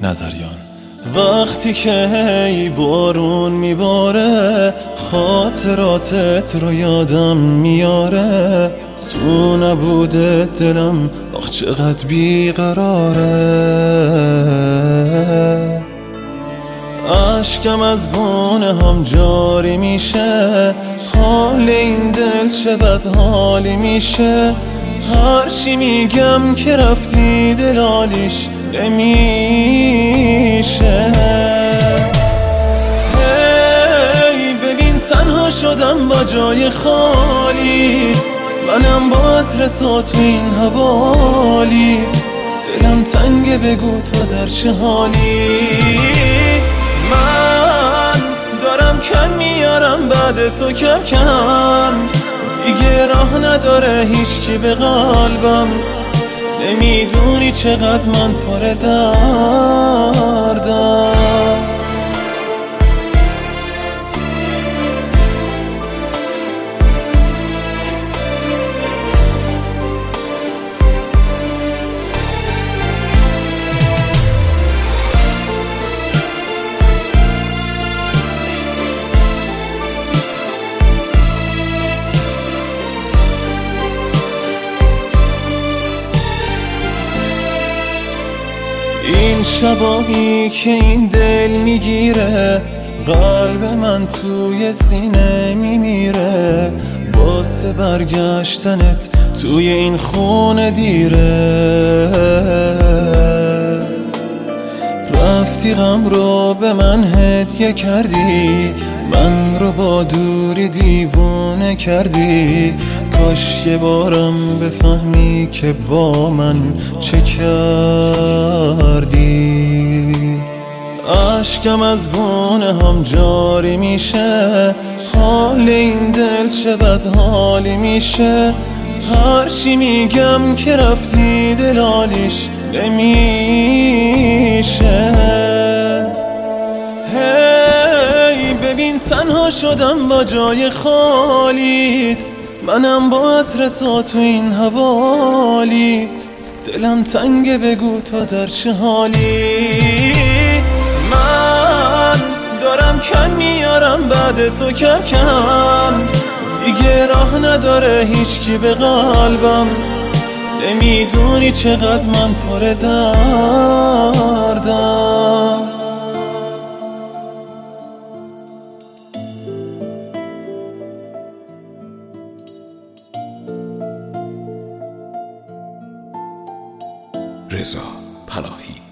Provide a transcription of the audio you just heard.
نظریان. وقتی که هی بارون میباره خاطراتت رو یادم میاره، تو نبوده دلم آخ چقدر بیقراره. عشقم از گونه هم جاری میشه، حال این دل چه بد حالی میشه. هر چی میگم که رفتی دلالیش نمیشه. هی ببین تنها شدم با جای خالیت، منم با عطر تو این حوالی. دلم تنگه بگو تو در چه حالی. من دارم کم میارم بعد تو کم کم، دیگه راه نداره هیچکی به قلبم. نمیدونی چقدر من پر دردم. این شبایی که این دل میگیره، قلب من توی سینه میمیره. واسه برگشتنت توی این خونه دیره. رفتی غم رو به من هدیه کردی، من رو با دوری دیوونه کردی. کاش یه بارم بفهمی که با من چه کردی. عشقم از گونه هم جاری میشه، حال این دل چه بد حالی میشه. هر چی میگم که رفتی دلالیش نمیشه. هی ببین تنها شدم با جای خالیت، منم با عطر تو این حوالیت. دلم تنگه بگو تو در چه حالی. من دارم کم میارم بعد تو کم کم، دیگه راه نداره هیچکی به قلبم. نمیدونی چقدر من پر دردم. رضا پناهی.